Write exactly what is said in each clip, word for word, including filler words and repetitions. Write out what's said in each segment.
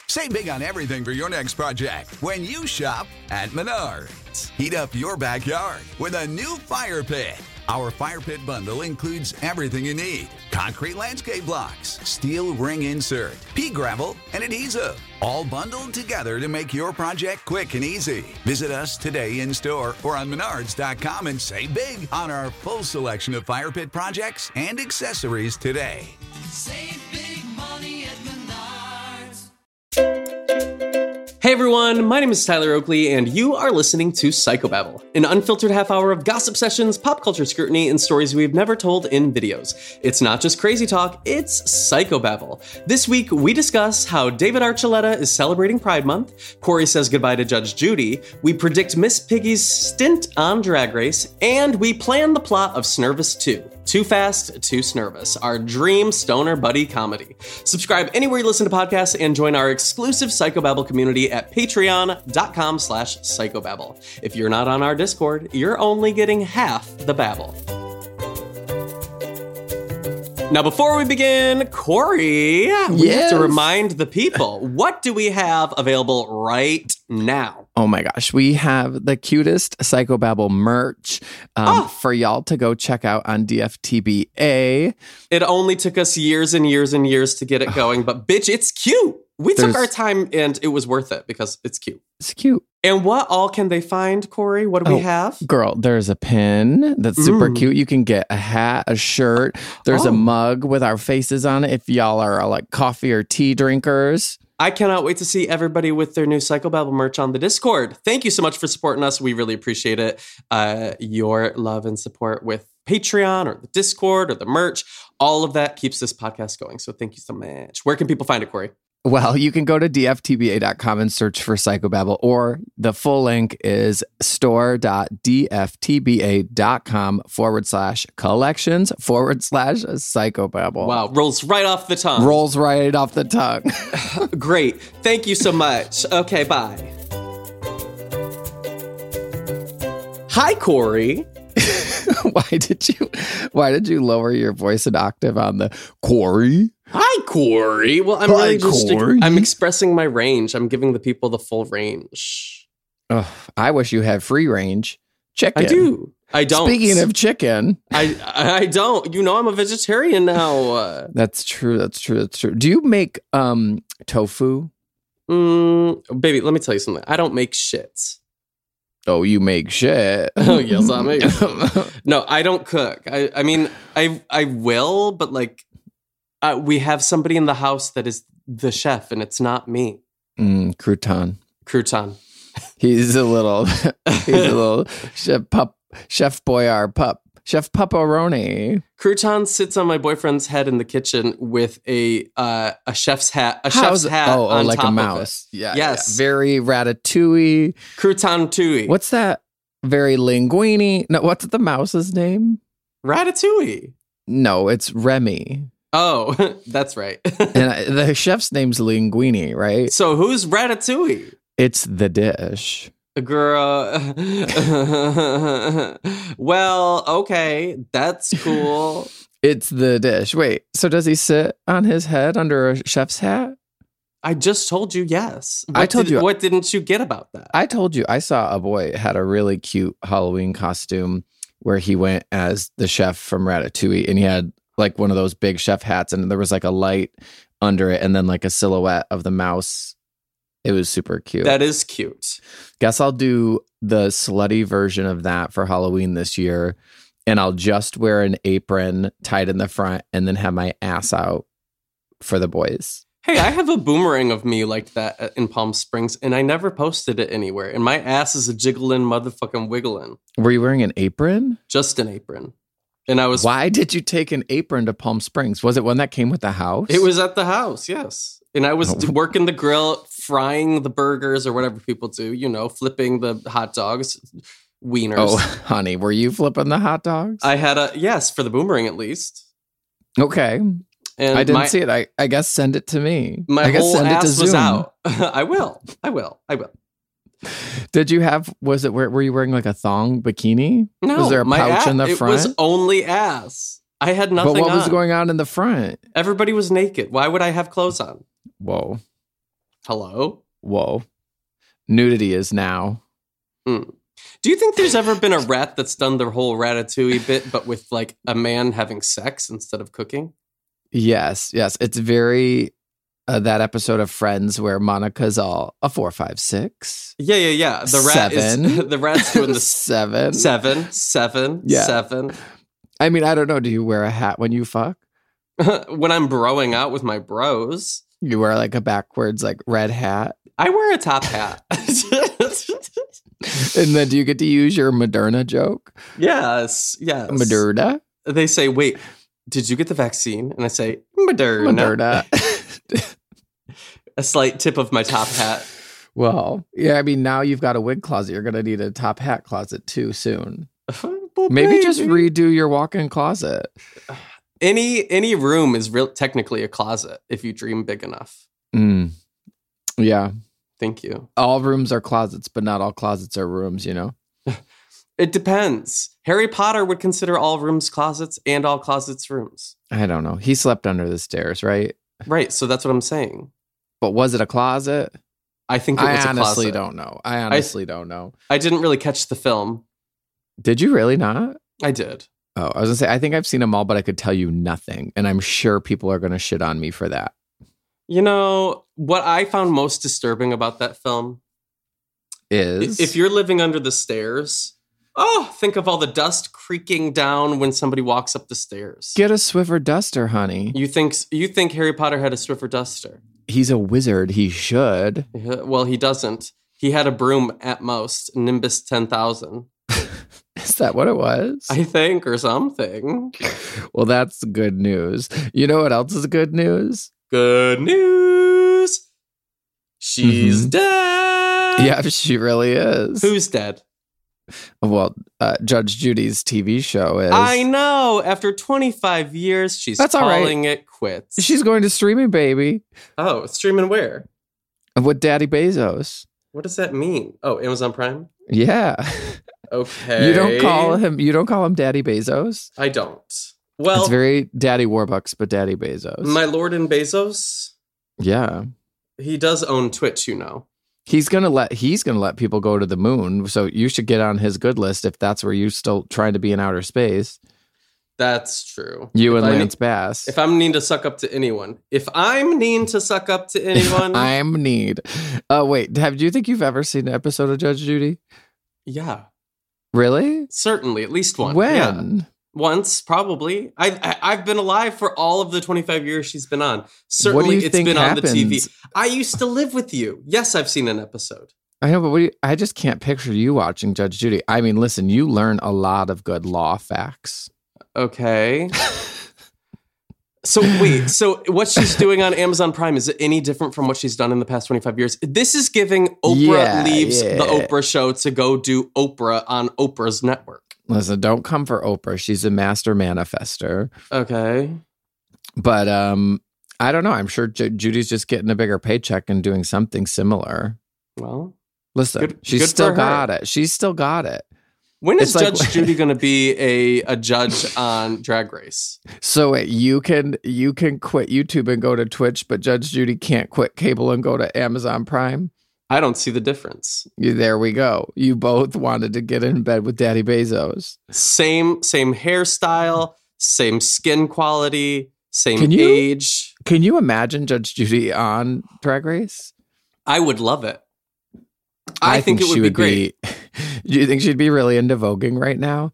Save big on everything for your next project when you shop at Menards. Heat up your backyard with a new fire pit. Our fire pit bundle includes everything you need. Concrete landscape blocks, steel ring insert, pea gravel, and adhesive. All bundled together to make your project quick and easy. Visit us today in store or on menards dot com and save big on our full selection of fire pit projects and accessories today. Save big money at Menards. Hey everyone, my name is Tyler Oakley, and you are listening to Psychobabble, an unfiltered half hour of gossip sessions, pop culture scrutiny, and stories we've never told in videos. It's not just crazy talk, it's Psychobabble. This week, we discuss how David Archuleta is celebrating Pride Month, Corey says goodbye to Judge Judy, we predict Miss Piggy's stint on Drag Race, and we plan the plot of Snervous two. Too Fast, Too Snervous, our dream stoner buddy comedy. Subscribe anywhere you listen to podcasts and join our exclusive Psychobabble community at patreon.com slash psychobabble. If you're not on our Discord, you're only getting half the babble. Now, before we begin, Corey, we yes. have to remind the people, what do we have available right now? Oh my gosh, we have the cutest Psychobabble merch um, oh. for y'all to go check out on D F T B A. It only took us years and years and years to get it going, but bitch, it's cute. We There's, took our time and it was worth it because it's cute. It's cute. And what all can they find, Corey? What do oh, we have? Girl, there's a pin that's super mm. cute. You can get a hat, a shirt. There's oh. a mug with our faces on it if y'all are like coffee or tea drinkers. I cannot wait to see everybody with their new Psychobabble merch on the Discord. Thank you so much for supporting us. We really appreciate it. Uh, your love and support with Patreon or the Discord or the merch, all of that keeps this podcast going. So thank you so much. Where can people find it, Corey? Well, you can go to D F T B A dot com and search for Psychobabble, or the full link is store.dftba.com forward slash collections forward slash Psychobabble. Wow, rolls right off the tongue. Rolls right off the tongue. Great. Thank you so much. Okay, bye. Hi, Corey. Why did you why did you lower your voice an octave on the Corey? Hi, Corey. Well, I'm Hi, really just Corey. I'm expressing my range. I'm giving the people the full range. Oh, I wish you had free range chicken. I do. I don't. Speaking of chicken, I I don't. You know, I'm a vegetarian now. That's true. That's true. That's true. Do you make um tofu? Mm, baby, let me tell you something. I don't make shit. Oh, you make shit. Oh, yes, I make shit. No, I don't cook. I, I mean, I I will, but like, uh, we have somebody in the house that is the chef, and it's not me. Mm, crouton. Crouton. He's a little, he's a little chef pup, chef Boyar pup, chef Pupperoni. Crouton sits on my boyfriend's head in the kitchen with a uh, a chef's hat, a How's chef's it? hat Oh, oh on like top a mouse. Of it. Yeah, yes, yeah. Very ratatouille. Crouton tui. What's that? Very linguine. No, what's the mouse's name? Ratatouille. No, it's Remy. Oh, that's right. And I, the chef's name's Linguini, right? So who's Ratatouille? It's the dish. Girl. Well, okay, that's cool. It's the dish. Wait, so does he sit on his head under a chef's hat? I just told you yes. What I told did, you. What didn't you get about that? I told you. I saw a boy had a really cute Halloween costume where he went as the chef from Ratatouille, and he had like one of those big chef hats, and there was like a light under it, and then like a silhouette of the mouse. It was super cute. That is cute. Guess I'll do the slutty version of that for Halloween this year, and I'll just wear an apron tied in the front and then have my ass out for the boys. Hey, I have a boomerang of me like that in Palm Springs, and I never posted it anywhere. And my ass is a jiggling motherfucking wiggling. Were you wearing an apron? Just an apron. And I was. Why did you take an apron to Palm Springs? Was it one that came with the house? It was at the house, yes. And I was Oh. working the grill, frying the burgers or whatever people do, you know, flipping the hot dogs, wieners. Oh, honey, were you flipping the hot dogs? I had a, yes, for the boomerang at least. Okay. And I didn't my, see it. I, I guess send it to me. My I guess whole send it to ass was Zoom. out. I will. I will. I will. Did you have, was it, were, were you wearing like a thong bikini? No. Was there a my pouch ass, in the front? It was only ass. I had nothing But what on. was going on in the front? Everybody was naked. Why would I have clothes on? Whoa. Hello? Whoa. Nudity is now. Mm. Do you think there's ever been a rat that's done the whole Ratatouille bit, but with like a man having sex instead of cooking? Yes, yes. It's very uh, that episode of Friends where Monica's all a four, five, six. Yeah, yeah, yeah. The rat seven. is the rat's doing the seven, seven, seven, Yeah. seven. I mean, I don't know. Do you wear a hat when you fuck? When I'm broing out with my bros, You wear like a backwards like red hat, I wear a top hat. and then do you get to use your Moderna joke? Yes, yes. Moderna, They say, "Wait, did you get the vaccine?" And I say, "Moderna." Moderna. A slight tip of my top hat. Well, yeah. I mean, now you've got a wig closet. You're gonna need a top hat closet too soon. Well, Maybe just baby. redo your walk-in closet. any any room is real technically a closet if you dream big enough. Mm. Yeah. Thank you. All rooms are closets, but not all closets are rooms, you know? It depends. Harry Potter would consider all rooms closets and all closets rooms. I don't know. He slept under the stairs, right? Right. So that's what I'm saying. But was it a closet? I think it was I a closet. honestly don't know. I honestly don't know. I didn't really catch the film. Did you really not? I did. Oh, I was gonna say, I think I've seen them all, but I could tell you nothing. And I'm sure people are gonna shit on me for that. You know, what I found most disturbing about that film, Is if you're living under the stairs, oh, think of all the dust creaking down when somebody walks up the stairs. get a Swiffer duster, honey. You think you think Harry Potter had a Swiffer duster? He's a wizard. He should. Yeah, well, he doesn't. He had a broom at most, Nimbus ten thousand, Is that what it was? I think, or something. Well, that's good news. You know what else is good news? Good news. She's Mhm. dead. Yeah, she really is. Who's dead? Well, uh, Judge Judy's T V show is. I know. After twenty-five years, she's That's all right. calling it quits. She's going to streaming, baby, oh, streaming where? with Daddy Bezos. What does that mean? Oh, Amazon Prime? Yeah, Okay. you don't call him. You don't call him Daddy Bezos. I don't. Well, It's very Daddy Warbucks, but Daddy Bezos. my Lord and Bezos, yeah, he does own Twitch, you know. he's gonna let he's gonna let people go to the moon. So you should get on his good list if that's where you're still trying to be in outer space. That's true. You If and I Lance need- Bass. If I'm needing to suck up to anyone, if I'm needing to suck up to anyone, I'm need. Uh, wait, have do you think you've ever seen an episode of Judge Judy? yeah, Really? certainly, at least one. Yeah. When? Once, probably. I, I I've been alive for all of the twenty-five years she's been on. Certainly, What do you it's think been on the T V. happens? I used to live with you. Yes, I've seen an episode. I know, but what do you, I just can't picture you watching Judge Judy. I mean, listen, you learn a lot of good law facts. Okay. So wait, so what she's doing on Amazon Prime, is it any different from what she's done in the past twenty-five years? This is giving Oprah Yeah, leaves yeah. the Oprah show to go do Oprah on Oprah's network. Listen, don't come for Oprah. She's a master manifester. Okay. But um, I don't know. I'm sure Ju- Judy's just getting a bigger paycheck and doing something similar. Well, Listen, Good- she's good still for her. got it. She's still got it. when is It's like- Judge Judy going to be a, a judge on Drag Race? So wait, you can you can quit YouTube and go to Twitch, but Judge Judy can't quit cable and go to Amazon Prime. I don't see the difference. You, there we go. You both wanted to get in bed with Daddy Bezos. Same same hairstyle, same skin quality, same Can you- age. Can you imagine Judge Judy on Drag Race? I would love it. I, think, it would, be great. Be, do you think she'd be really into voguing right now?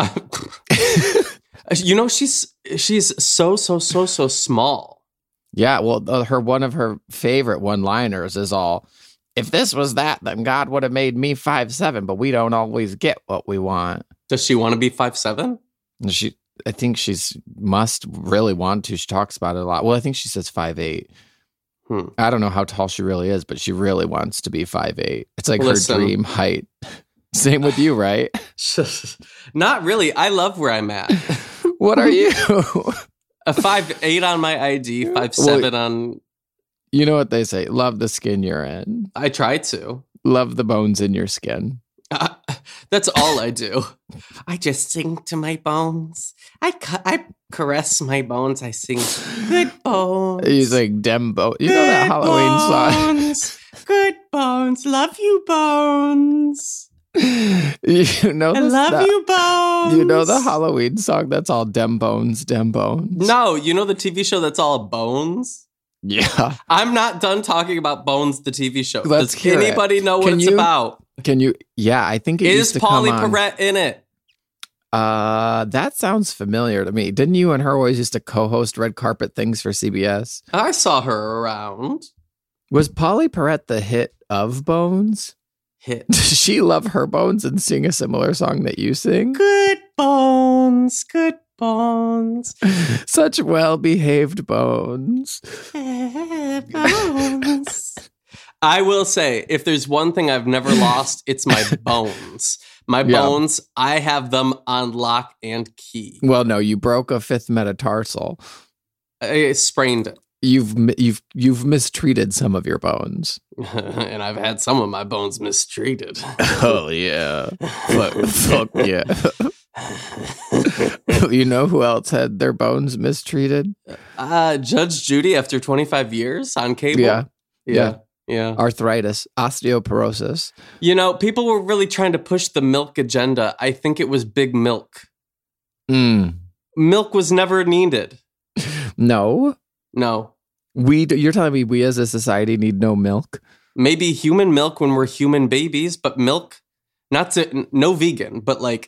You know, she's she's so so so so small. Yeah, well, uh, her one of her favorite one-liners is all, "If this was that, then God would have made me five seven, but we don't always get what we want." Does she want to be five seven? And she, I think she's must really want to. She talks about it a lot. Well, I think she says five eight. Hmm. I don't know how tall she really is, but she really wants to be five eight. It's like Listen. her dream height. Same with you, right? Not really. I love where I'm at. What are you? A five eight on my I D, five seven on. You know what they say? Love the skin you're in. I try to. Love the bones in your skin. Uh, that's all I do. I just sing to my bones. I cu- I caress my bones. I sing good bones. He's like Dembo. You know that Halloween bones, song? Good bones. Love you, bones. You know, I this, love that, you, bones. You know the Halloween song that's all Dem Bones, Dem Bones. No, you know the T V show that's all bones? Yeah. I'm not done talking about Bones, the T V show. Let's Does hear anybody it. know what Can it's you- about? Can you? Yeah, I think it Is used to Polly come on. Perrette in it? Uh, that sounds familiar to me. Didn't you and her always used to co-host red carpet things for C B S? I saw her around. Was Polly Perrette the hit of Bones? Hit. Does she love her bones and sing a similar song that you sing? Good bones, good bones. Such well-behaved bones. bones. I will say, if there's one thing I've never lost, it's my bones. My Yeah. bones, I have them on lock and key. Well, no, you broke a fifth metatarsal. I sprained it. You've mi- you've you've mistreated some of your bones. And I've had some of my bones mistreated. Oh yeah, fuck, fuck yeah. You know who else had their bones mistreated? Uh, Judge Judy after twenty-five years on cable. Yeah, Yeah. Yeah. arthritis, osteoporosis. You know, people were really trying to push the milk agenda. I think it was big milk. Mm. Milk was never needed. No, No. we. d- You're telling me we as a society need no milk? Maybe human milk when we're human babies, but milk, not to, n- no vegan, but like,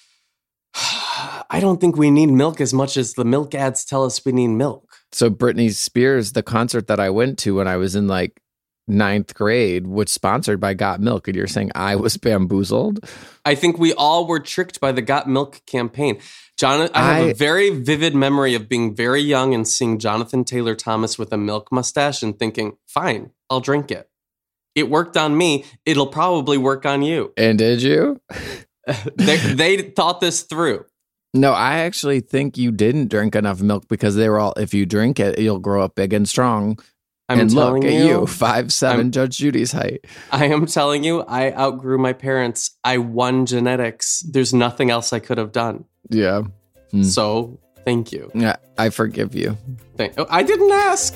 I don't think we need milk as much as the milk ads tell us we need milk. So Britney Spears, the concert that I went to when I was in like ninth grade, was sponsored by Got Milk, and you're saying I was bamboozled? I think we all were tricked by the Got Milk campaign. John, I have I- a very vivid memory of being very young and seeing Jonathan Taylor Thomas with a milk mustache and thinking, fine, I'll drink it. It worked on me. It'll probably work on you. And did you? they, they thought this through. No, I actually think you didn't drink enough milk because they were all, if you drink it, you'll grow up big and strong. I'm and telling look at you, you, five seven, I'm- Judge Judy's height. I am telling you, I outgrew my parents. I won genetics. There's nothing else I could have done. Yeah. Hmm. So thank you. Yeah, I forgive you. Thank- oh, I didn't ask.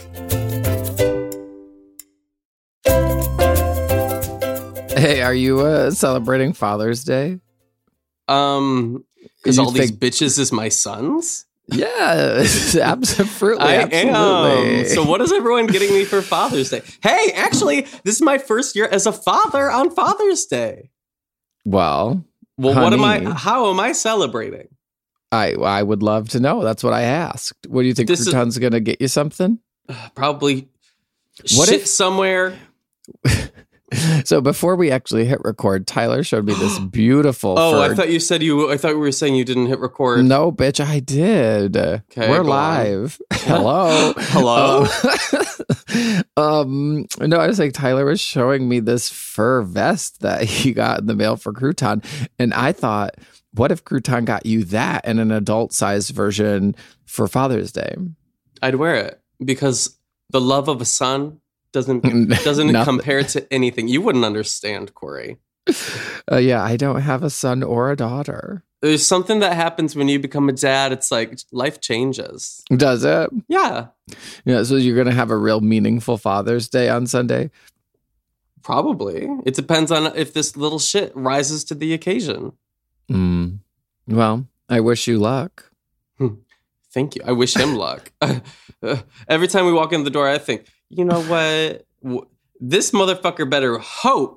Hey, are you uh, celebrating Father's Day? Um, because You all these think- bitches is my sons. Yeah, absolutely. I absolutely. am. So what is everyone getting me for Father's Day? Hey, actually, this is my first year as a father on Father's Day. Well, Well, what am honey, I? How am I celebrating? I I would love to know. That's what I asked. What do you think? This is- Crouton's going to get you something? Probably What shit if- somewhere. So before we actually hit record, Tyler showed me this beautiful. Oh, I fur- thought you said you. I thought we were saying you didn't hit record. No, bitch, I did. Okay, We're go on. live. Hello. Hello? Um, um, no, I was like, Tyler was showing me this fur vest that he got in the mail for Crouton. And I thought, what if Crouton got you that and an adult sized version for Father's Day? I'd wear it because the love of a son doesn't doesn't Nothing. compare to anything. You wouldn't understand, Corey. Uh, yeah, I don't have a son or a daughter. There's something that happens when you become a dad. It's like life changes. Does it? Yeah, Yeah, so you're going to have a real meaningful Father's Day on Sunday? probably. It depends on if this little shit rises to the occasion. Mm. Well, I wish you luck. Thank you. I wish him luck. Every time we walk in the door, I think, you know what? W- This motherfucker better hope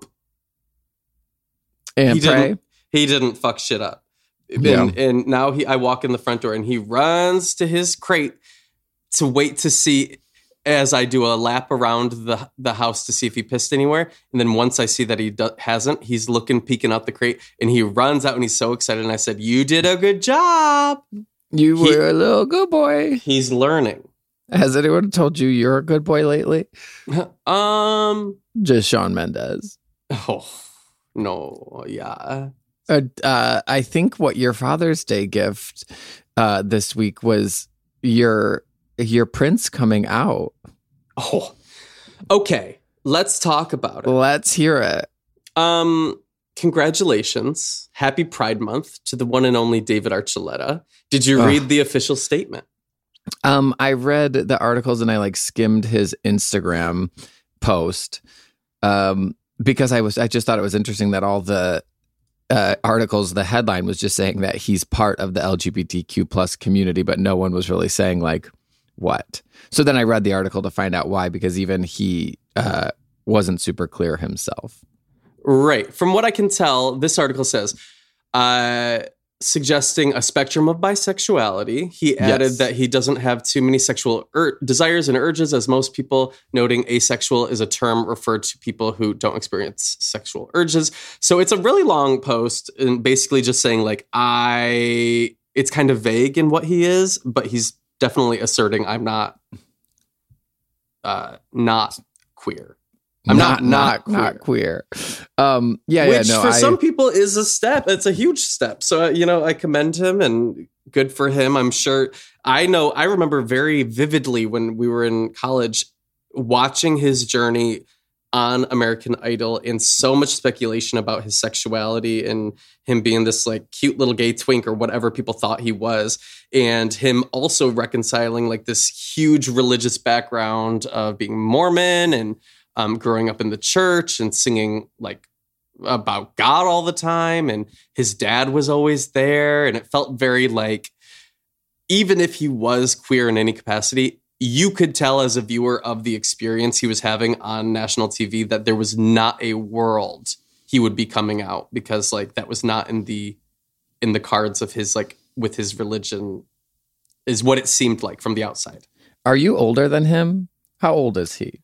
And he pray. didn't. He didn't fuck shit up. And, Yeah. and now he, I walk in the front door, and he runs to his crate to wait to see as I do a lap around the the house to see if he pissed anywhere. And then once I see that he do- hasn't, he's looking, peeking out the crate, and he runs out and he's so excited. And I said, "You did a good job." You He- were a little good boy. He's learning. Has anyone told you you're a good boy lately? um. Just Shawn Mendes. Oh no. Yeah. Uh, uh, I think what your Father's Day gift uh, this week was your your prince coming out. Oh. Okay. Let's talk about it. Let's hear it. Um. congratulations. Happy Pride Month to the one and only David Archuleta. Did you Ugh. read the official statement? Um, I read the articles and I like skimmed his Instagram post um, because I was I just thought it was interesting that all the uh, articles, the headline was just saying that he's part of the L G B T Q plus community, but no one was really saying like what. So then I read the article to find out why, because even he uh, wasn't super clear himself. Right. From what I can tell, this article says, uh, suggesting a spectrum of bisexuality. He added Yes. that he doesn't have too many sexual ur- desires and urges, as most people, noting asexual is a term referred to people who don't experience sexual urges. So it's a really long post and basically just saying like, I, it's kind of vague in what he is, but he's definitely asserting I'm not, uh, not queer. I'm not not, not queer. Um, yeah, Which yeah, no. for I, some people is a step. It's a huge step. So, uh, you know, I commend him and good for him. I'm sure. I know. I remember very vividly when we were in college watching his journey on American Idol and so much speculation about his sexuality and him being this like cute little gay twink or whatever people thought he was. And him also reconciling like this huge religious background of being Mormon and Um, growing up in the church and singing like about God all the time. And his dad was always there. And it felt very like, even if he was queer in any capacity, you could tell as a viewer of the experience he was having on national T V that there was not a world he would be coming out, because like that was not in the, in the cards of his, like with his religion, is what it seemed like from the outside. Are you older than him? How old is he?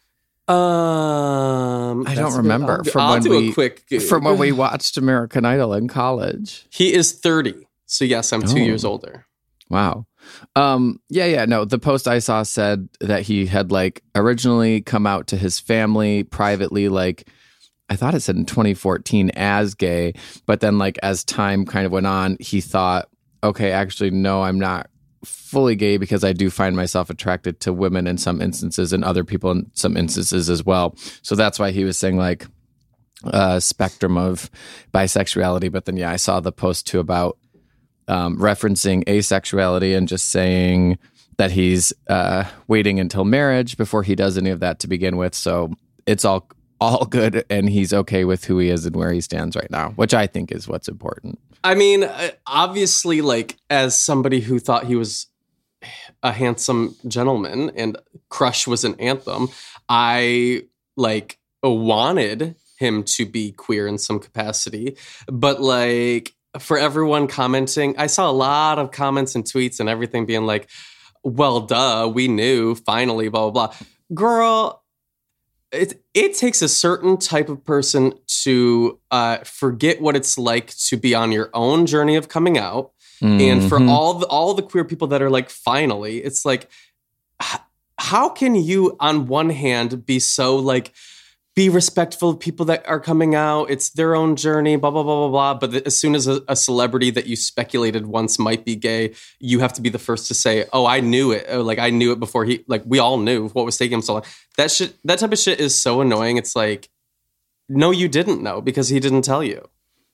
Um, I that's don't a remember good- from I'll when do we a quick from when we watched American Idol in college. He is thirty. So yes, I'm two Oh. years older. Wow. Um, yeah, yeah, no. The post I saw said that he had like originally come out to his family privately, like I thought it said in twenty fourteen as gay, but then like as time kind of went on, he thought, okay, actually, no, I'm not fully gay because I do find myself attracted to women in some instances and other people in some instances as well. So that's why he was saying like a spectrum of bisexuality. But then, yeah, I saw the post too about um, referencing asexuality and just saying that he's uh, waiting until marriage before he does any of that to begin with. So it's all all good and he's okay with who he is and where he stands right now, which I think is what's important. I mean, uh, obviously, like as somebody who thought he was a handsome gentleman and Crush was an anthem, I like wanted him to be queer in some capacity. But like for everyone commenting, I saw a lot of comments and tweets and everything being like, well, duh, we knew finally, blah, blah, blah. Girl, it it takes a certain type of person to uh, forget what it's like to be on your own journey of coming out. Mm-hmm. And for all the, all the queer people that are like, finally, it's like, h- how can you on one hand be so like, be respectful of people that are coming out. It's their own journey, blah, blah, blah, blah, blah. But th- as soon as a, a celebrity that you speculated once might be gay, you have to be the first to say, oh, I knew it. Or, like, I knew it before he, like, we all knew what was taking him so long. That shit, that type of shit is so annoying. It's like, no, you didn't know because he didn't tell you.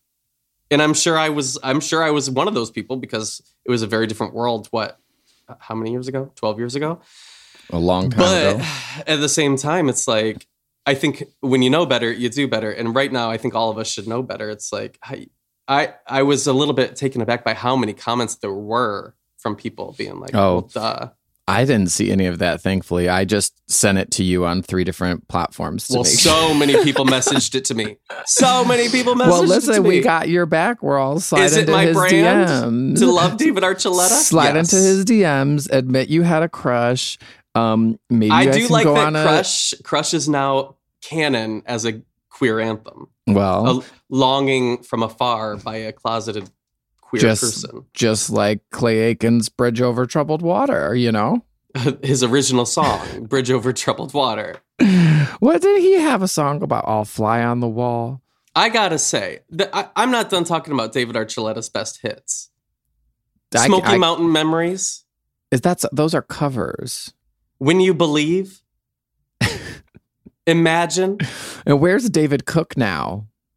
And I'm sure I was, I'm sure I was one of those people because it was a very different world. What, how many years ago? twelve years ago? A long time but ago. At the same time, it's like, I think when you know better, you do better. And right now, I think all of us should know better. It's like, I, I, I was a little bit taken aback by how many comments there were from people being like, oh, well, duh. I didn't see any of that, thankfully. I just sent it to you on three different platforms. To Well, make so sure. many people messaged it to me. So many people messaged Well, it to listen, me. we got your back. We're all slide Is it into my his brand D Ms. to love David Archuleta? Slide Yes. into his D Ms. Admit you had a crush. Um, maybe I you guys do can like go that on a, Crush. Crush is now canon as a queer anthem. Well, A longing from afar by a closeted queer just person. just like Clay Aiken's "Bridge Over Troubled Water," you know. His original song, Bridge Over Troubled Water. What did he have a song about? "I'll Fly on the Wall"? I gotta say, that I, I'm not done talking about David Archuleta's best hits. I- Smoky I- Mountain Memories. Is that those are covers? When You Believe. Imagine. And where's David Cook now?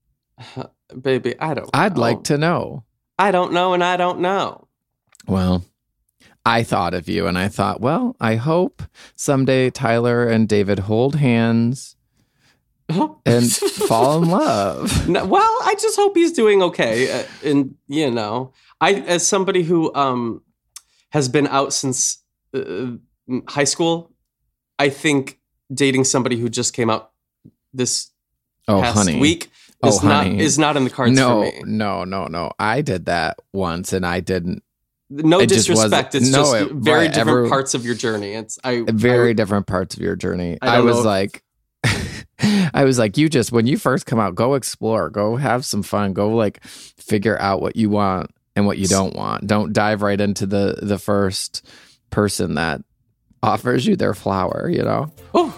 Baby, I don't I'd know. like to know. I don't know, and I don't know. Well, I thought of you and I thought, well, I hope someday Tyler and David hold hands and fall in love. No, well, I just hope he's doing okay. Uh, and, you know, I, as somebody who um, has been out since uh, high school, I think dating somebody who just came out this Oh, past honey. week Oh, is not honey. is not in the cards no, for me. no, no, no. I did that once and I didn't. No It just disrespect. wasn't- It's no, just it- very right, different every- parts of your journey. It's I Very I, different parts of your journey. I I, don't was know if- like, I was like, you just, when you first come out, go explore, go have some fun, go like figure out what you want and what you don't want. Don't dive right into the, the first person that offers you their flower, you know? Oh.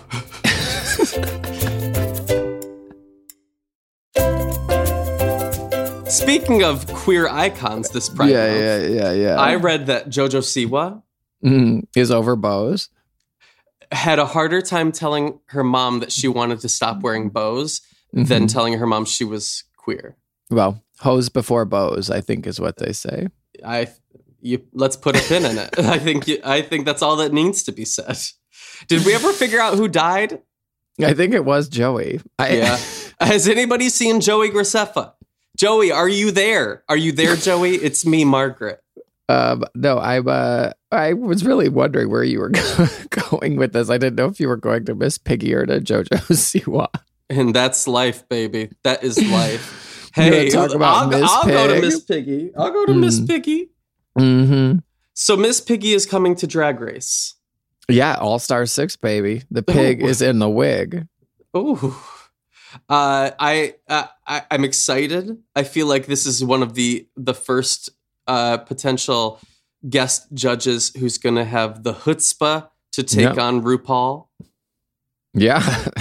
Speaking of queer icons, this Pride yeah, Month, yeah, yeah, yeah. I read that JoJo Siwa Mm, is over bows. had a harder time telling her mom that she wanted to stop wearing bows than Mhm. telling her mom she was queer. Well, hose before bows, I think is what they say. I, you, let's put a pin in it. I think, you, I think that's all that needs to be said. Did we ever figure out who died? I think it was Joey. I, Yeah. Has anybody seen Joey Graceffa? Joey, are you there? Are you there, Joey? It's me, Margaret. Um, no, I'm. Uh, I was really wondering where you were going with this. I didn't know if you were going to Miss Piggy or to JoJo Siwa. And that's life, baby. That is life. You wanna Hey, talk about I'll, Miss I'll go to Pig? Miss Piggy. I'll go to Miss Mm. Piggy. Mm-hmm. So Miss Piggy is coming to Drag Race. Yeah, All Star Six, baby. The pig Ooh. is in the wig. Ooh. Uh, I, uh, I I'm excited. I feel like this is one of the the first uh, potential guest judges who's going to have the chutzpah to take Yeah. on RuPaul. Yeah.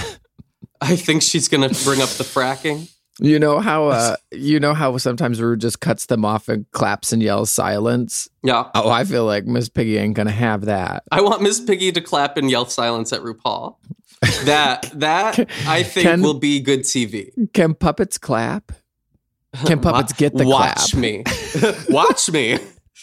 I think she's going to bring up the fracking. You know how uh, you know how sometimes Rue just cuts them off and claps and yells silence. Yeah. Oh, I feel like Miss Piggy ain't gonna have that. I want Miss Piggy to clap and yell silence at RuPaul. That that I think Can- will be good T V. Can puppets clap? Can puppets Wa- get the Watch clap? me. Watch me.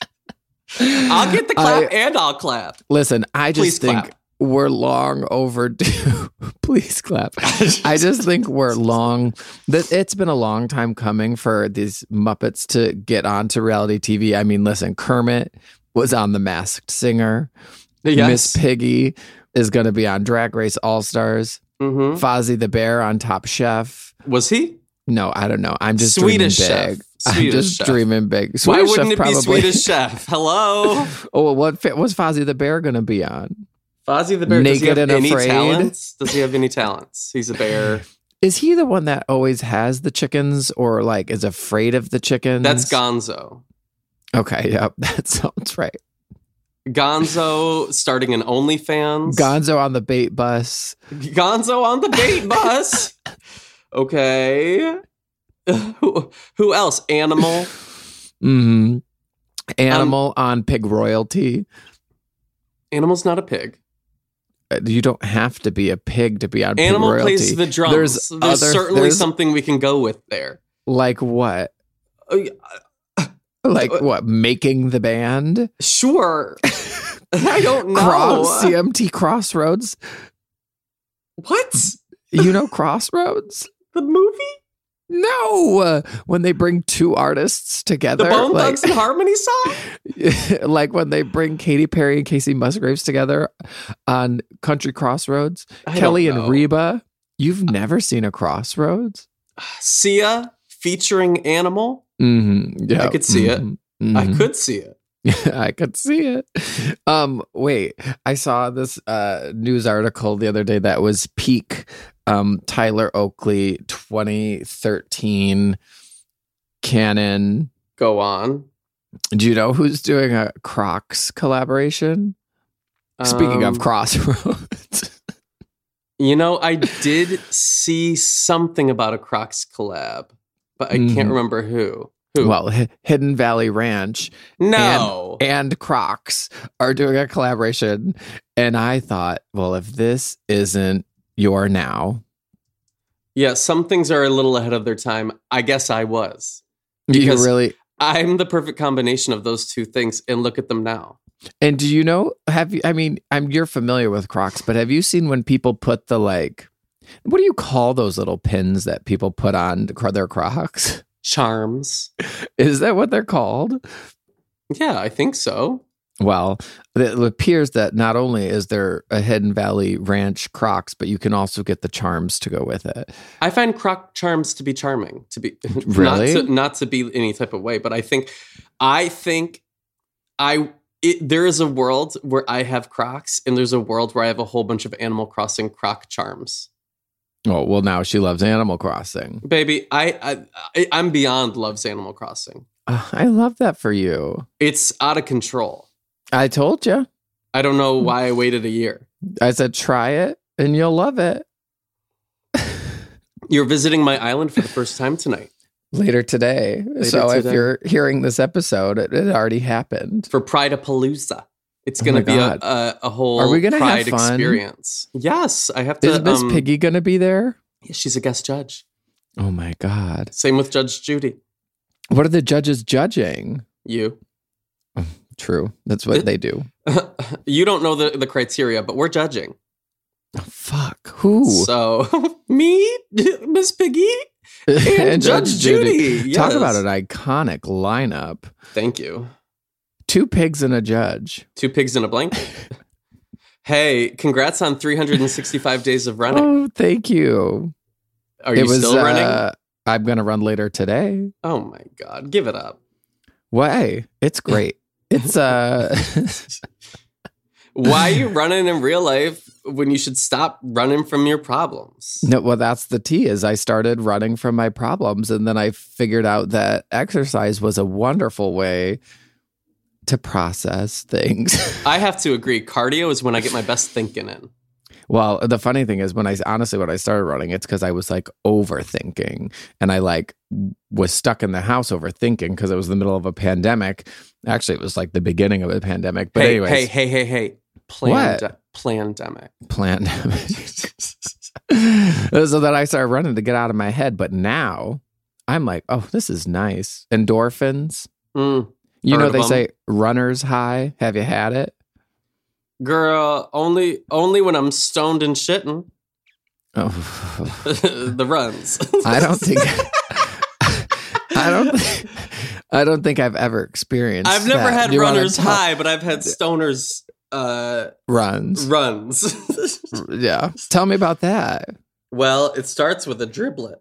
I'll get the clap I- and I'll clap. Listen, I Please just think clap. we're long overdue. Please clap. I just think we're long. That it's been a long time coming for these Muppets to get onto reality T V. I mean, listen, Kermit was on The Masked Singer. Yes. Miss Piggy is going to be on Drag Race All Stars. Mhm. Fozzie the Bear on Top Chef. Was he? No, I don't know. I'm just Swedish dreaming Chef. big. I'm Swedish just Chef. dreaming big. Why Swedish wouldn't Chef it probably. be Swedish Chef? Hello? Oh, what fit was Fozzie the Bear going to be on? Fozzie the Bear, does he Naked have and any Afraid? talents? Does he have any talents? He's a bear. Is he the one that always has the chickens or like is afraid of the chickens? That's Gonzo. Okay, yep, that sounds right. Gonzo starting an OnlyFans. Gonzo on the bait bus. Gonzo on the bait bus. Okay. who, who else? Animal. hmm Animal Um, on Pig Royalty. Animal's not a pig. Uh, You don't have to be a pig to be on Pig Animal Royalty. plays the drums. There's, There's, other, certainly there's something we can go with there. like what? Uh, yeah, Like Uh, what? Making the band? Sure. I don't know. Cross C M T Crossroads. What? You know Crossroads? The movie? No, uh, when they bring two artists together, The Bone like, Thugs and Harmony song? like when they bring Katy Perry and Casey Musgraves together on Country Crossroads. I Kelly don't and know. Reba. You've never seen a Crossroads? Sia featuring Animal? Mm-hmm. Yeah, I could see it. Mhm. I Mhm. could see it. I could see it. Um, wait, I saw this uh, news article the other day that was peak um, Tyler Oakley twenty thirteen canon. Go on. Do you know who's doing a Crocs collaboration? Speaking Um, of Crossroads. You know, I did see something about a Crocs collab, but I Mhm. can't remember who. Who? Well, H- Hidden Valley Ranch no. and Crocs are doing a collaboration. And I thought, well, if this isn't Your Now, Yeah, some things are a little ahead of their time. I guess I was. You Because really? I'm the perfect combination of those two things, and look at them now. And do you know? Have you? I mean, I'm you're familiar with Crocs, but have you seen when people put the like? What do you call those little pins that people put on their Crocs? Charms. Is that what they're called? Yeah, I think so. Well, it appears that not only is there a Hidden Valley Ranch Crocs, but you can also get the charms to go with it. I find Croc charms to be charming. To be Really? not to, not to be any type of way, but I think, I think, I it, there is a world where I have Crocs, and there's a world where I have a whole bunch of Animal Crossing Croc charms. Oh, well, now she loves Animal Crossing. Baby, I, I, I I'm beyond loves Animal Crossing. Uh, I love that for you. It's out of control. I told you. I don't know why I waited a year. I said, try it and you'll love it. You're visiting my island for the first time tonight. Later today. Later so today. if you're hearing this episode, it, it already happened. For Pride-a-Palooza. It's Oh going my to be a, God. a, a whole Are we gonna have Pride fun? experience. Yes, I have to. Is Miss um, Piggy going to be there? yeah, she's a guest judge. Oh my God. Same with Judge Judy. What are the judges judging? You. True. That's what they do. You don't know the, the criteria, but we're judging. Oh, fuck. Who? So, me, Miss Piggy, and Judge Judy. Talk Yes. about an iconic lineup. Thank you. Two pigs and a judge. Two pigs in a blanket. Hey, congrats on three hundred sixty-five days of running. Oh, thank you. Are you still running? Uh, I'm going to run later today. Oh my God, give it up. Why? It's great. It's uh Why are you running in real life when you should stop running from your problems? no, well, that's the tea is I started running from my problems and then I figured out that exercise was a wonderful way to process things. I have to agree. Cardio is when I get my best thinking in. Well, the funny thing is when I honestly when I started running, it's because I was like overthinking and I like was stuck in the house overthinking because it was the middle of a pandemic. Actually, it was like the beginning of a pandemic. But hey, anyways, hey, hey, hey, hey. Pland- Plandemic. pandemic. So then I started running to get out of my head. But now I'm like, oh, this is nice. Endorphins. Mm. You Heard know, of they them. say runner's high. Have you had it? Girl, only only when I'm stoned and shitting. Oh, The runs. I don't think. I don't. Think, I don't think I've ever experienced. I've never that. had Do you wanna runners talk- high, but I've had stoners uh, runs. runs. Yeah, tell me about that. Well, it starts with a driblet.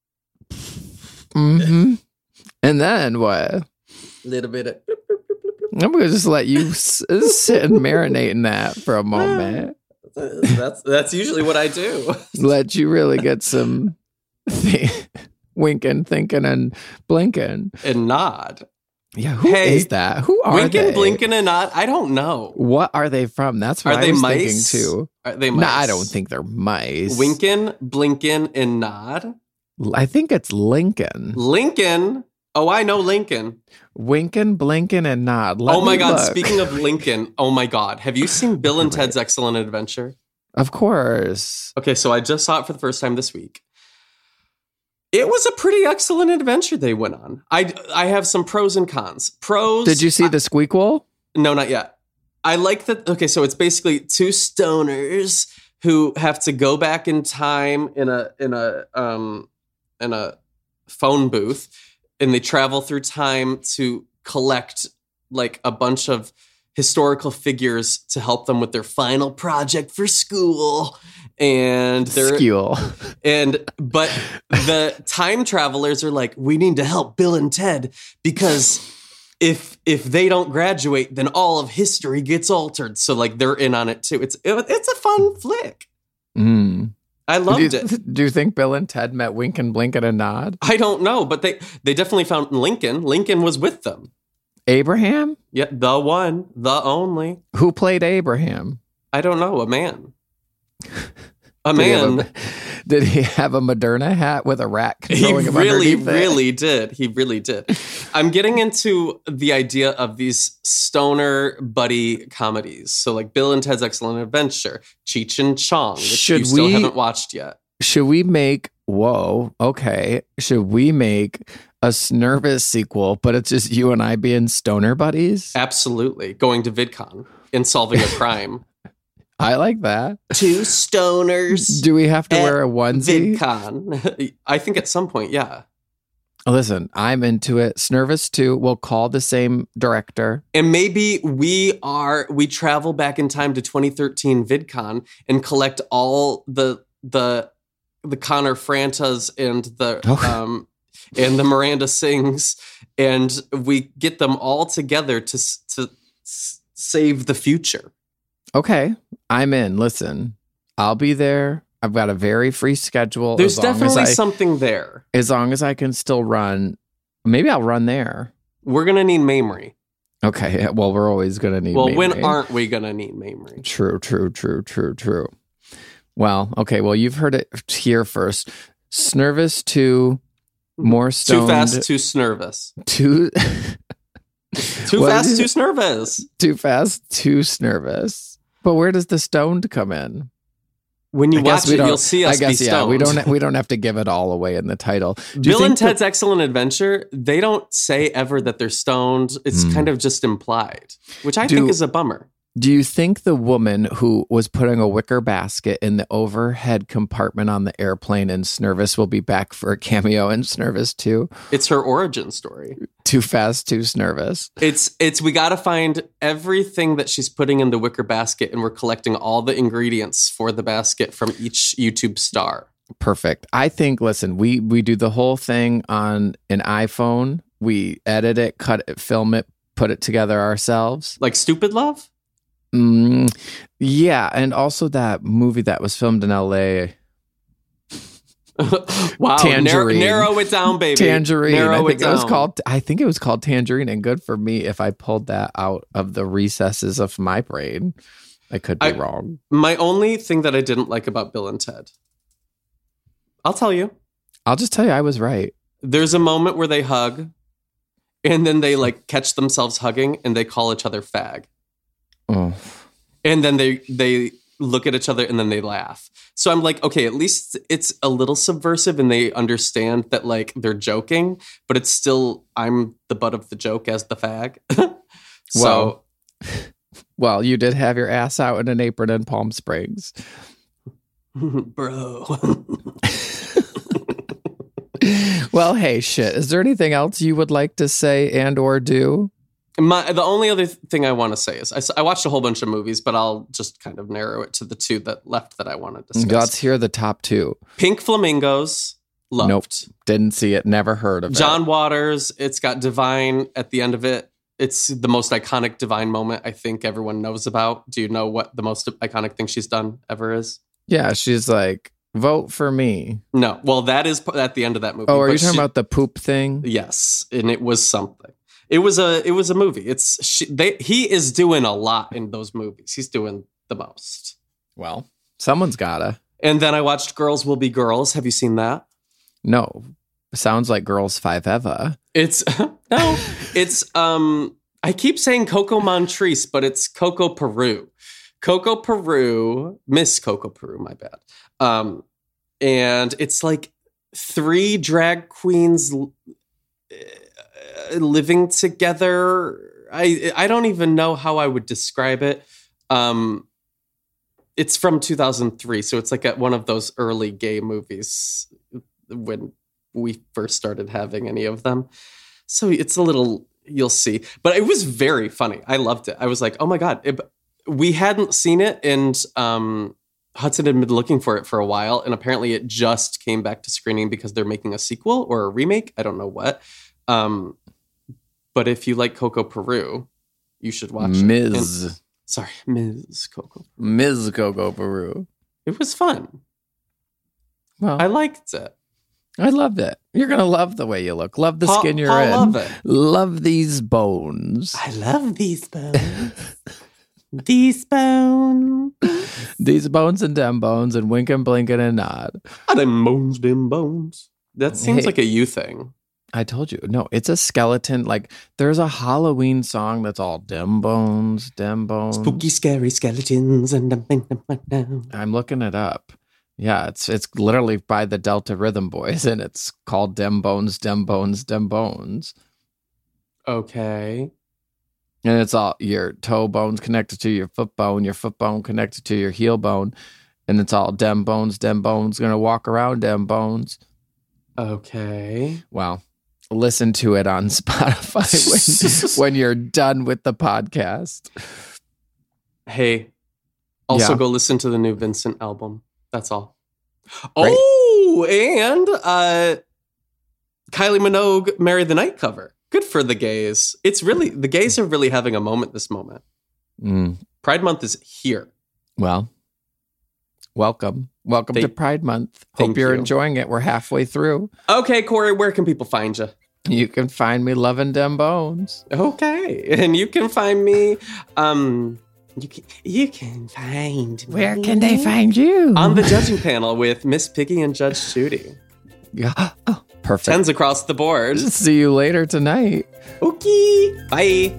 hmm And then what? Little bit of. I'm gonna just let you s- sit and marinate in that for a moment. That's that's usually what I do. Let you really get some th- winking, thinking, and blinking. And nod. Yeah, who Hey, is that? Who are Winking, they? blinking, and nod. I don't know. What are they from? That's what Are I they was mice? thinking too. Are they No, mice? I don't think they're mice. Winking, blinking, and nod. I think it's Lincoln. Lincoln. Oh, I know Lincoln. Winking, blinking, and nod. Let oh my me God. look. Speaking of Lincoln, oh my God. Have you seen Bill and Ted's Excellent Adventure? Of course. Okay, so I just saw it for the first time this week. It was a pretty excellent adventure they went on. I, I have some pros and cons. Pros. Did you see the squeakquel? No, not yet. I like that. Okay, so it's basically two stoners who have to go back in time in a in a um in a phone booth, and they travel through time to collect like a bunch of historical figures to help them with their final project for school. And they're Skewl. and but the time travelers are like, we need to help Bill and Ted because if if they don't graduate, then all of history gets altered. So like they're in on it too. It's it, it's a fun flick. Mm. I Do loved you, it. do you think Bill and Ted met Winkin', Blinkin', and Nod? I don't know, but they they definitely found Lincoln. Lincoln was with them. Abraham? Yeah, the one, the only. Who played Abraham? I don't know, a man. A Did he have man. a- Did he have a Moderna hat with a rat He controlling him really, underneath it? really did. He really did. I'm getting into the idea of these stoner buddy comedies. So like Bill and Ted's Excellent Adventure, Cheech and Chong, which Should you still we- haven't watched yet. Should we make whoa, okay. Should we make a Snervous sequel, but it's just you and I being stoner buddies? Absolutely. Going to VidCon and solving a crime. I like that. Two stoners. Do we have to wear a onesie? VidCon. I think at some point, yeah. Listen, I'm into it. Snervous two. We'll call the same director. And maybe we are, we travel back in time to twenty thirteen VidCon and collect all the, the, the Connor Frantas and the, Oh. um, and the Miranda Sings, and we get them all together to, s- to s- save the future. Okay, I'm in. Listen, I'll be there. I've got a very free schedule. There's as long definitely as I, something there. as long as I can still run. Maybe I'll run there. We're going to need Mamrie. Okay, well, we're always going to need Well, Mamrie. when aren't we going to need Mamrie? True, true, true, true, true. Well, okay, well, you've heard it here first. Snervous two, more stoned. Too fast, too snervous. Too, Too What fast, is too it? snervous. too fast, too snervous. But where does the stoned come in? When you I guess watch we it, don't- you'll see us I guess be yeah. stoned. We don't. We don't have to give it all away in the title. Do you Bill think and the- Ted's Excellent Adventure, they don't say ever that they're stoned. It's Hmm. kind of just implied, which I Do- think is a bummer. Do you think the woman who was putting a wicker basket in the overhead compartment on the airplane in Snervous will be back for a cameo in Snervous two? It's her origin story. Too fast, too Snervous. It's it's we got to find everything that she's putting in the wicker basket, and we're collecting all the ingredients for the basket from each YouTube star. Perfect. I think. Listen, we we do the whole thing on an iPhone. We edit it, cut it, film it, put it together ourselves. Like Stupid Love? Mm, yeah, and also that movie that was filmed in L A. Wow, Tangerine. Narrow, narrow it down, baby. Tangerine. Narrow I think it it, was down. called. I think it was called Tangerine, and good for me if I pulled that out of the recesses of my brain. I could be I- wrong. My only thing that I didn't like about Bill and Ted, I'll tell you. I'll just tell you, I was right. There's a moment where they hug, and then they like catch themselves hugging, and they call each other fag, Oh, and then they they look at each other, and then they laugh. So I'm like, okay, at least it's a little subversive, and they understand that like they're joking, but it's still I'm the butt of the joke as the fag. So well, you did have your ass out in an apron in Palm Springs. bro. Well, hey, shit. Is there anything else you would like to say and or do? My the only other thing I want to say is I, s- I watched a whole bunch of movies, but I'll just kind of narrow it to the two that left that I want to discuss. Let's hear the top two. Pink Flamingos, loved. Nope. Didn't see it. Never heard of John it. Waters, it's got Divine at the end of it. It's the most iconic Divine moment I think everyone knows about. Do you know what the most iconic thing she's done ever is? Yeah, she's like, vote for me. No. Well, that is p- at the end of that movie. Oh, are but you talking she- about the poop thing? Yes, and it was something. It was a it was a movie. It's she, they he is doing a lot in those movies. He's doing the most. Well, someone's gotta. And then I watched Girls Will Be Girls. Have you seen that? No. Sounds like Girls Five Eva. It's no, it's um I keep saying Coco Montrese, but it's Coco Peru. Coco Peru, Miss Coco Peru, my bad. Um and it's like three drag queens uh, living together. I I don't even know how I would describe it. Um it's from two thousand three, so it's like a, one of those early gay movies when we first started having any of them. So it's a little, you'll see. But it was very funny. I loved it. I was like, oh my God. It, we hadn't seen it, and um, Hudson had been looking for it for a while, and apparently it just came back to screening because they're making a sequel or a remake. I don't know what. Um, but if you like Coco Peru, you should watch it. Miz And- sorry, Miz Coco. Miz Coco Peru. It was fun. Well, I I, liked it. loved it. You're gonna love the way you look. Love the Paul- skin you're Paul in. love it. Love these bones. I love these bones. These bones. These bones and dem bones and wink and blink and a nod. Ah, them bones, them bones. That seems Hey. like a you thing. I told you. No, it's a skeleton. Like there's a Halloween song that's all dem bones, dem bones. Spooky, scary skeletons and I'm looking it up. Yeah, it's it's literally by the Delta Rhythm Boys, and it's called Dem Bones, Dem Bones, Dem Bones. Okay. And it's all your toe bones connected to your foot bone, your foot bone connected to your heel bone, and it's all Dem Bones, Dem Bones, gonna walk around Dem Bones. Okay. Wow. Listen to it on Spotify when, when you're done with the podcast. Hey, also Yeah. go listen to the new Vincent album. That's all. Right. Oh, and uh, Kylie Minogue married the night cover. Good for the gays. It's really, the gays are really having a moment this moment. Mm. Pride Month is here. Well, welcome. Welcome Thank- to Pride Month. Thank Hope you're you. enjoying it. We're halfway through. Okay, Corey, where can people find you? You can find me loving Dem Bones. Okay, and you can find me. Um, you can you can find me find you? on the judging panel with Miss Piggy and Judge Judy. Yeah. Oh, perfect. Tens across the board. See you later tonight. Okay, bye.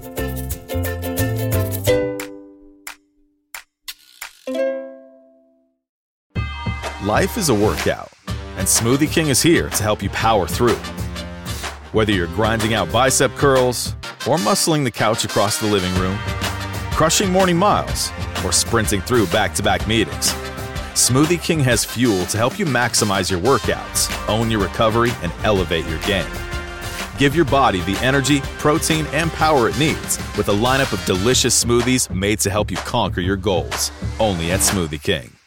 Life is a workout, and Smoothie King is here to help you power through. Whether you're grinding out bicep curls or muscling the couch across the living room, crushing morning miles, or sprinting through back-to-back meetings, Smoothie King has fuel to help you maximize your workouts, own your recovery, and elevate your game. Give your body the energy, protein, and power it needs with a lineup of delicious smoothies made to help you conquer your goals. Only at Smoothie King.